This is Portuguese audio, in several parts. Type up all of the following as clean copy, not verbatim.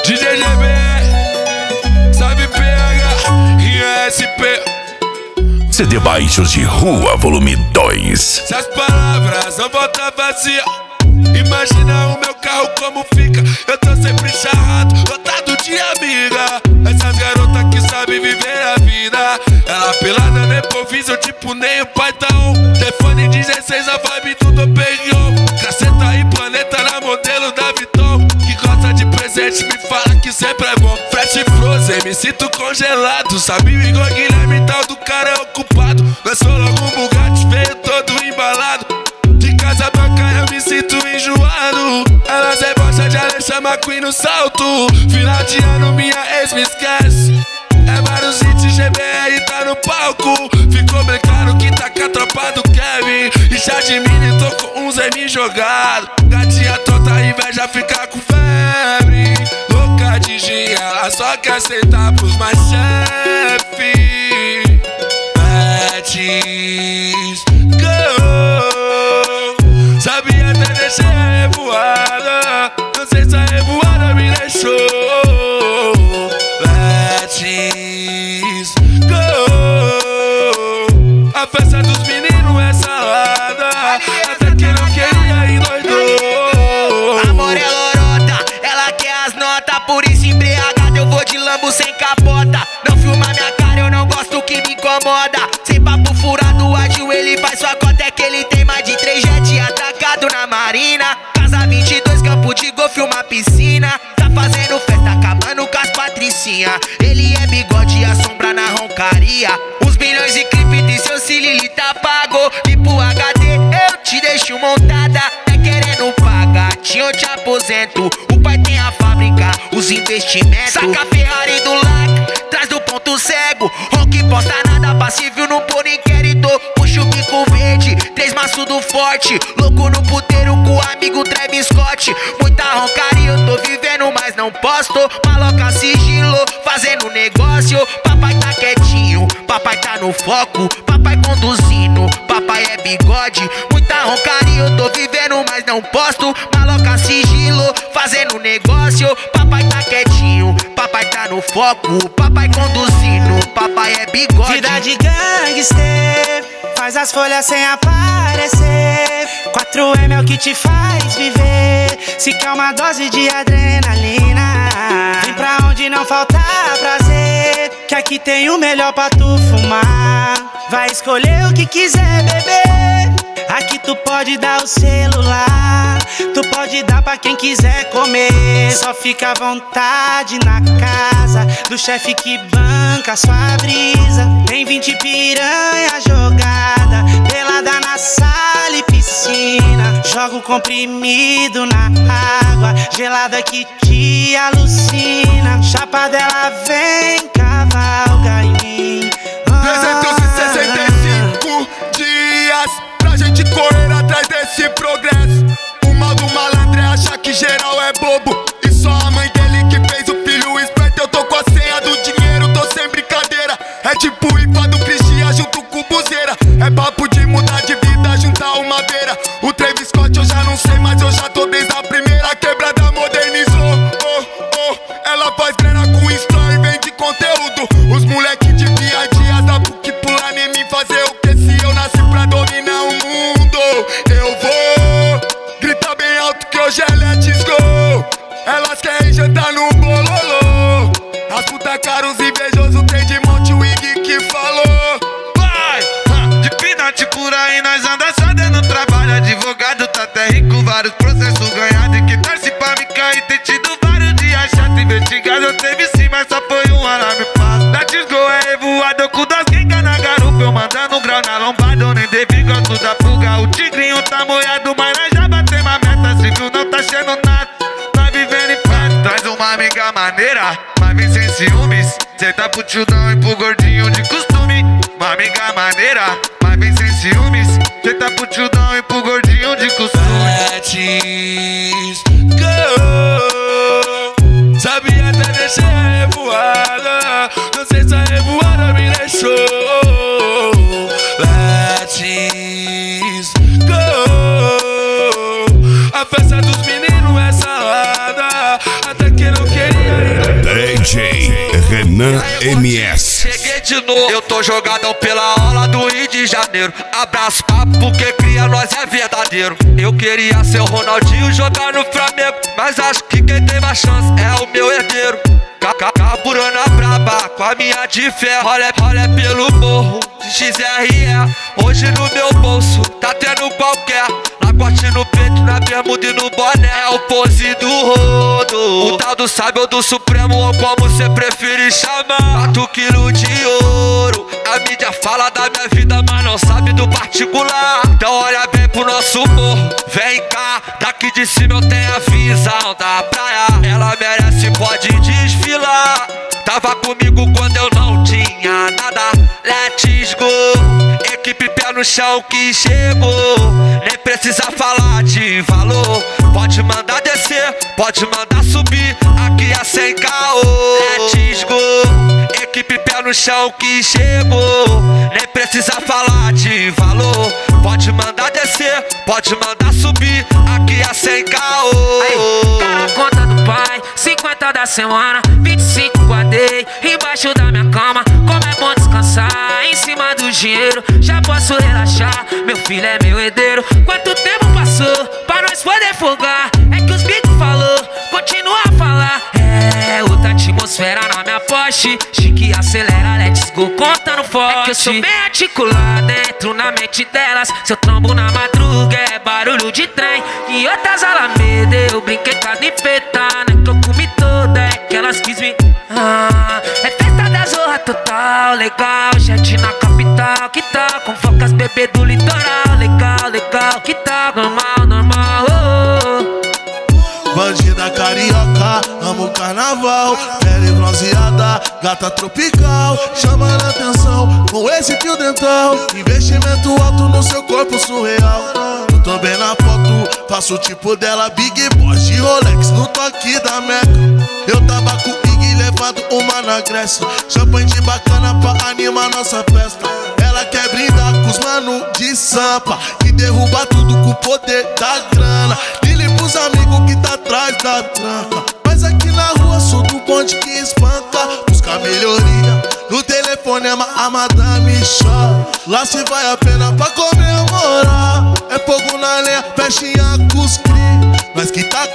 DJ GB, sabe PH, Rinha SP. CD Baixos de Rua, volume 2. Se as palavras não voltam vazia, imagina o meu carro como fica. Eu tô sempre charrado, lotado de amiga. Essas garotas que sabem viver a vida. Ela pelada no improviso, tipo nem o Python. Telefone 16, a vibe tudo pegou. Caceta e planeta na modelo da Viton. Que gosta de presente, me fala que sempre é bom. Fresh frozen, me sinto congelado. Sabe o Igor Guilherme, tal do cara é ocupado. Lançou logo um Bugatti, veio todo embalado. De casa branca eu me sinto enjoado. Elas debocham de Alexa McQueen no salto. Final de ano minha ex me esquece. É vários hits, GBR tá no palco. Ficou bem claro que tá com a tropa do Kevin. E já de mini tô com uns M jogado. Gatinha tonta, inveja fica com febre. Louca de gin, ela só quer sentar pros mais chefe. Betis, go. Sabia até deixei a revoada. Não sei se a revoada me deixou. Betis, go. A festa dos meninos é salada. Até que não queria e doidou. Amor é lorota, ela quer as notas. Por isso embriagado eu vou de Lambo sem capota. Não filma minha cara, eu não gosto que me incomoda. Sem papo furado, ágil ele faz sua cota. É que ele tem mais de 3 jet atacado na marina. Casa 22, campo de golfe, uma piscina. Tá fazendo festa, acabando com as patricinha. Ele é bigode e a sombra na roncaria. Uns milhões de clipe de seu Cilili tá pago. E pro HD eu te deixo montada. É querendo pagar, eu te aposento. O pai tem a fábrica, os investimentos. Saca a Ferrari do lac, traz do ponto cego. Ronque posta nada, passível no por inquérito. Puxa o bico verde, 3 maço do forte. Louco no puteiro com o amigo Travis Scott. Muita roncaria, eu tô vivendo, mas não posto. Maloca sigilo, fazendo negócio. Papai tá quietinho, papai tá no foco. Papai conduzindo, papai é bigode. Muita roncaria, eu tô vivendo, mas não posto. Maloca sigilo, fazendo negócio. Papai tá quietinho, papai tá no foco. Papai conduzindo, papai é bigode. Vida de gangster, faz as folhas sem aparecer. 4M é o que te faz viver. Se quer uma dose de adrenalina, vem pra onde não falta prazer. Que aqui tem o melhor pra tu fumar. Vai escolher o que quiser beber. Aqui tu pode dar o celular, tu pode dar pra quem quiser comer. Só fica à vontade na casa do chefe que banca sua brisa. Tem 20 piranha jogada, pelada na sala e piscina. Joga o comprimido na água gelada que te alucina. Chapa dela vem, cavalga em mim. 365 dias pra gente correr atrás desse progresso. O mal do malandro é achar que geral é bobo. E só a mãe dele que fez o filho esperto. Eu tô com a senha do dinheiro, tô sem brincadeira. É tipo o IPA do Cristian junto com o Buzeira. É papo de mudar de vida, juntar uma beira. O Travis Scott eu já não sei, mas eu já tô desde a primeira. Quebrada modernizou, oh, oh. Ela faz grana com story, vende conteúdo. Os moleque de dia a dia dá PUC pular em mim. Fazer o que se eu nasci pra dominar o mundo? Eu vou gritar bem alto que hoje é let's go. Elas querem jantar no bololô. As puta caros invejosos, tem de monte o Iggy que falou. Vai! De pinate por aí nós anda só dando trabalho. Advogado tá até rico, vários processos ganhados. E que torce pra me cair, tem tido vários dias chato. Investigado eu teve sim, mas só foi um alarme fácil. Let's go é revoado, eu com das quengas na garupa. Eu mandando um grau na lombada, eu nem devi gosto da fuga. O tigrinho tá moiado, mas nós já batemos a meta. Se viu não tá achando nada, nós vivendo em festa. Traz uma amiga maneira, mas vem sem ciúmes. Cê tá pro tiozão e pro gordinho de costume. Uma amiga maneira, mas vem sem ciúmes. Cê tá pro tiozão e pro gordinho de costume. Betis, go. Sabia até deixei a revoada. Não sei se a revoada me deixou. Betis, go. A festa dos meninos é salada. Até que não queria Renan MS. Cheguei de novo, eu tô jogadão pela aula do Rio de Janeiro. Abraço papo, porque cria nós é verdadeiro. Eu queria ser o Ronaldinho jogar no Flamengo, mas acho que quem tem mais chance é o meu herdeiro. Carburando a braba com a minha de ferro. Olha pelo morro de XRE. Hoje no meu bolso tá tendo qualquer lagote no peito, na bermuda e no boné. É o pose do rodo, o tal do sábio do Supremo, ou como cê preferir chamar. 4 quilos de ouro, a mídia fala da minha vida, mas não sabe do particular. Então olha bem pro nosso morro, vem cá. Daqui de cima eu tenho a visão da praia. Ela merece, pode desfilar. Tava comigo quando eu não tinha nada. Let's go, equipe pé no chão que chegou. Nem precisa falar de valor. Pode mandar descer, pode mandar subir. Aqui é sem caô. Let's go, equipe pé no chão que chegou. Nem precisa falar de valor. Pode mandar descer, pode mandar subir. Aqui é sem caô. Tá na conta do pai, 50 da semana, 25 guardei embaixo da minha cama. Como é bom descansar em cima do dinheiro. Já posso relaxar, meu filho é meu herdeiro. Quanto tempo passou pra nós poder folgar? É que os bicos falou, continua a falar. É outra atmosfera na minha Porsche. Chique acelera, let's go, contando forte. É que eu sou bem articulado, entro na mente delas. Se eu trombo na madruga é barulho de trem. Em outras alamedas eu brinquei com as enfeitadas, que eu comi toda, é que elas quis me... é festa da zorra total, legal. Jet na capital, que tal? Com focas bebê do litoral, legal, legal. Que tal? Normal, normal, oh. Bandida carioca, amo o carnaval. Pele bronzeada, gata tropical. Chamando a atenção com esse fio dental. Investimento alto no seu corpo surreal. Eu tô bem na foto, faço o tipo dela. Big Boss de Rolex no toque da Meca. Eu tava com o Big levando uma na Grécia. Champanhe de bacana pra animar nossa festa. Ela quer brindar com os mano de Sampa, que derruba tudo com o poder da grana. Lili pros amigos que tá atrás da tranca. Mas aqui na rua sou do bonde que espanca. Buscar melhoria, no telefonema a madame chora. Lá se vai a pena pra comemorar. É fogo na lenha, peixinha com os cri. Nós que tá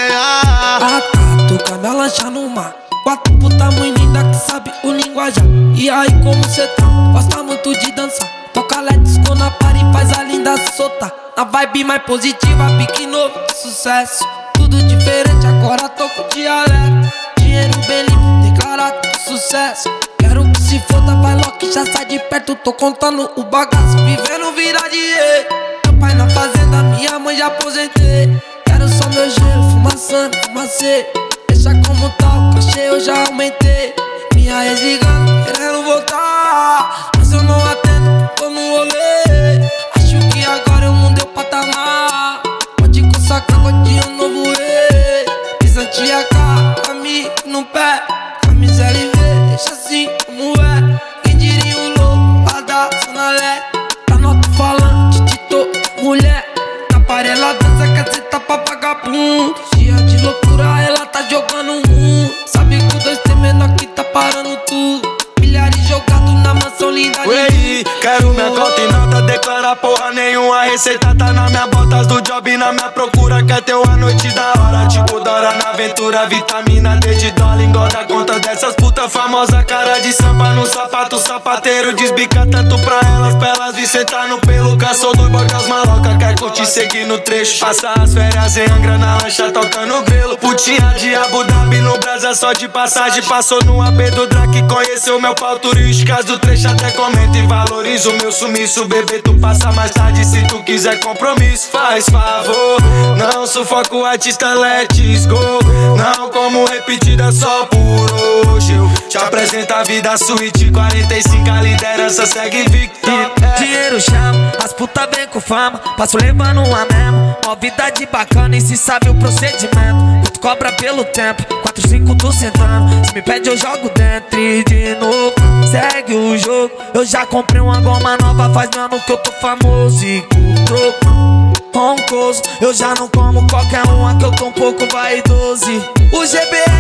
caceia. Toca minha lancha no mar. 4 puta muito linda que sabe o linguajar. E aí como cê tá? Gosta muito de dançar. Toca let's go na party, faz a linda soltar. Na vibe mais positiva, pique novo, sucesso. Tudo diferente, agora tô com dialeto. Dinheiro bem limpo, declarado sucesso. Quero que se foda, vai logo que já sai de perto. Tô contando o bagaço, vivendo vida de rei. Meu pai na fazenda, minha mãe já aposentei. Quero só meu gelo, fumaçando, fumacê. Deixa como tá, o cachê eu já aumentei. Minha ex ligando, querendo voltar. Mas eu não atendo, tô no rolê. Acho que agora eu mudei o patamar. Pode consagrar, godinho novo rei. Pisantia K, amigo no pé. Camisa LV, deixa assim como é. Quem diria um louco lá da Zona Leste. Tá nota falante de toda mulher. Na parela dança, quer sentar pra vagabundo. Dia de loucura, ela tá jogando um. Sabe que o 2T menor que tá parando tudo. Milhares jogados na mansão linda. Ué, quero minha conta e nada declara porra nenhuma. A receita tá na minha botas do job, na minha procura. Quer ter uma noite da hora, tipo Dora na aventura. Vitamina D de dólar, engorda conta dessas puta famosa. Cara de sampa no sapato, sapateiro desbica tanto pra elas vir sentar no pelo. Cansou do boy das maloca, quer curtir, seguir no trecho. Passar as férias em Angra na lancha, tocando grelo. Putinha de Abu Dhabi no Brasa, só de passagem. Passou no AP do Drake, conheceu meu pau turístico. As do trecho até comenta e valoriza o meu sumiço. Bebê, tu passa mais tarde se tu quiser compromisso. Faz favor, não sufoca o artista, let's go. Não como repetida só por hoje. Eu te apresento a vida suíte, 45 a liderança segue invicta. Dinheiro chama, as puta vem com fama. Passo levando uma mesmo, novidade bacana e se sabe o procedimento. Tu cobra pelo tempo, 4, 5 tô sentando. Se me pede eu jogo dentro e de novo segue o jogo. Eu já comprei uma goma nova, faz ano que eu tô famoso e com troco. Roncoso, eu já não como qualquer uma que eu tô um pouco vaidoso. O GBR puxa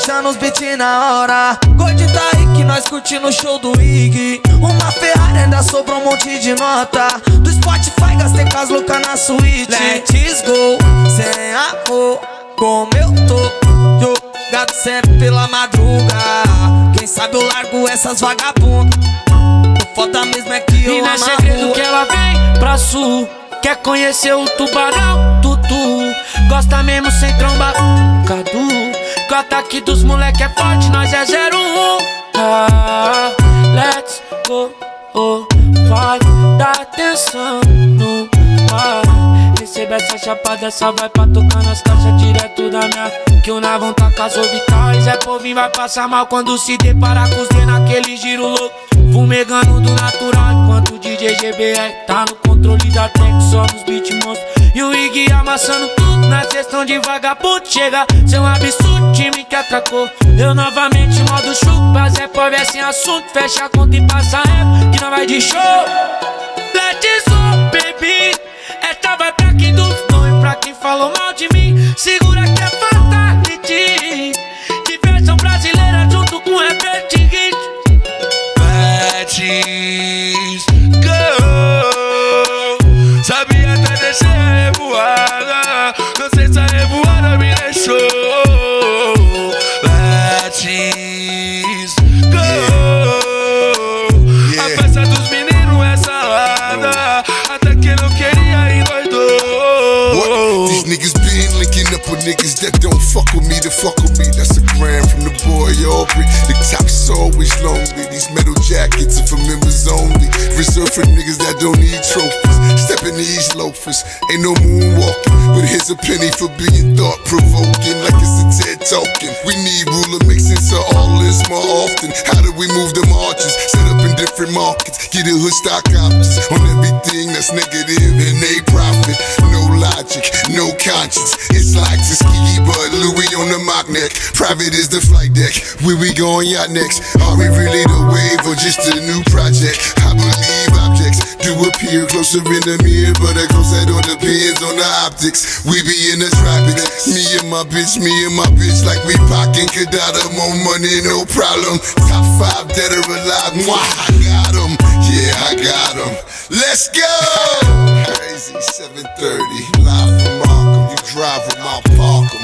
sequência nos beat na hora. Gordinho tá aí que nós curtindo o show do Iggy. Uma Ferrari ainda sobrou um monte de nota. Do Spotify gastei com as loucas na suíte. Let's go, sem amor, como eu tô jogado sempre pela madruga. Quem sabe eu largo essas vagabundas. O foda mesmo é que eu amo. E não é segredo que ela vem pra sul. Quer conhecer o tubarão, tutu. Gosta mesmo sem tromba, Cadu. Que o ataque dos moleque é forte, nós é 01. Let's go, vai dar atenção no ar. Recebe essa chapada, essa vai pra tocar nas caixas direto da minha. Que o Navão tá com as orbitais. É povinho, vai passar mal quando se deparar com os D naquele giro louco. Fumegando do natural, enquanto o DJ GBR tá no controle da tech, só nos beat monstros. E o Iggy amassando tudo na sessão de vagabundo. Chega, seu absurdo, time que atracou. Eu novamente modo chupa, Zé pobre é sem assunto. Fecha a conta e passa rap, que não vai de show. Let's go, baby. Esta vai pra quem duvidou e pra quem falou mal de mim. Segura que é fatality. Diversão brasileira junto com repete hit. Let's go. Sabia até descer a revoada. Não sei se a revoada me deixou. Let's go. A festa dos meninos é salada. Até quem não queria endoidou. These niggas been linking up with niggas that don't fuck with me to fuck with me. That's a gram from the boy Aubrey. The top's always lonely. These metal jackets are for members only. Reserved for niggas that don't need trophies. Stepping these loafers, ain't no moonwalking. But here's a penny for being thought-provoking, like it's a TED talking. We need ruler make sense of all this more often. How do we move the margins? Set up in different markets. Get a hood stock options on everything that's negative and they profit. No logic, no conscience. It's like Tuskegee, but Louis on the mock neck. Private is the flight deck. Where we going yacht next? Are we really the wave or just a new project? I believe objects do appear closer in the mirror, but of course that all depends on the optics. We be in the tropics. Me and my bitch like we pockin' Kadada. More money, no problem. Top 5 dead or alive. Mwah, I got 'em. Yeah, I got 'em. Let's go! Crazy 730. Live from Markham. You drive with my Parker.